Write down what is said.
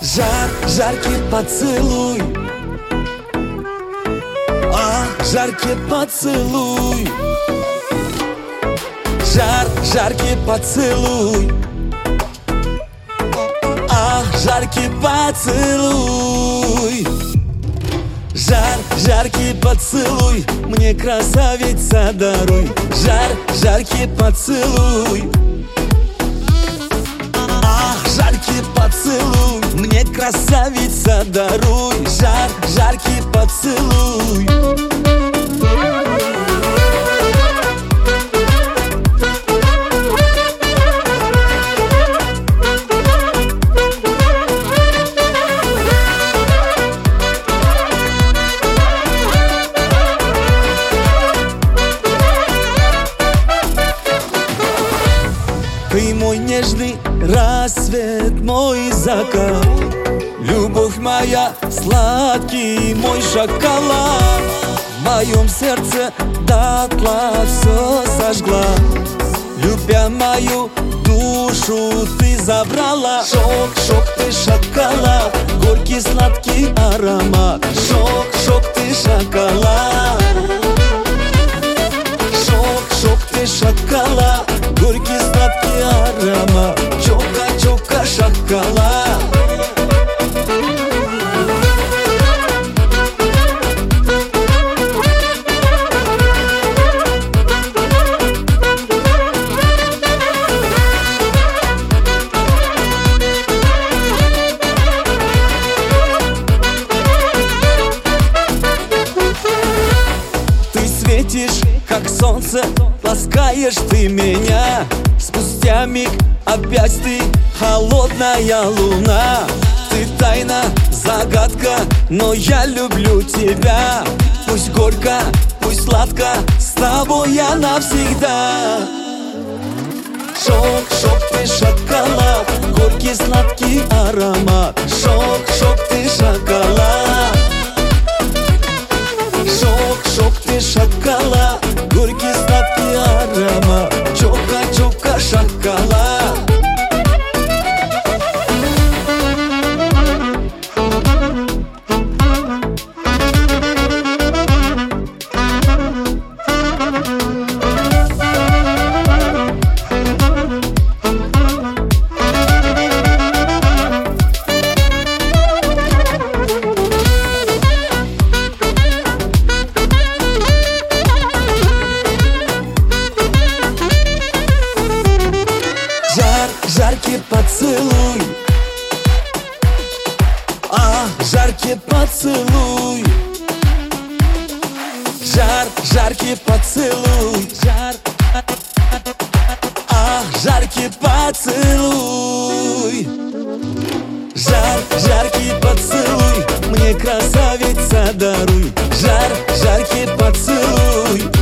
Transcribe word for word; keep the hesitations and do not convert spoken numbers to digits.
Жар, жаркий поцелуй. А, жаркий поцелуй. Жар, жаркий поцелуй. А, жаркий поцелуй. Жар, жаркий поцелуй. Мне, красавица, даруй. Жар, жаркий поцелуй. А, жаркий поцелуй. Мне, красавица, даруй. Жар, жаркий поцелуй. Ты мой нежный рассвет, мой закат, любовь моя, сладкий мой шоколад. В моем сердце дотла все сожгла. Любя мою душу, ты забрала. Шок, шок, ты шоколад, горький сладкий аромат. Шок, шок, ты шоколад. Шок, шок, ты шоколад, горький сладкий аромат. Чока, чока, шоколад. Ты светишь, как солнце, ласкаешь ты меня. Спустя миг опять ты холодная луна. Ты тайна, загадка, но я люблю тебя. Пусть горько, пусть сладко, с тобой я навсегда. Шок, шок, ты шоколад, горький сладкий аромат. Шок, шок, ты шоколад. Шок, шок, ты шоколад, горький сладкий аромат. Чока, чока, шоколад. Жар, жаркий поцелуй. А, жаркий поцелуй. Жар, жаркий поцелуй. Жар, а, жаркий поцелуй. Жар, жаркий поцелуй. Мне, красавица, даруй. Жар, жаркий поцелуй.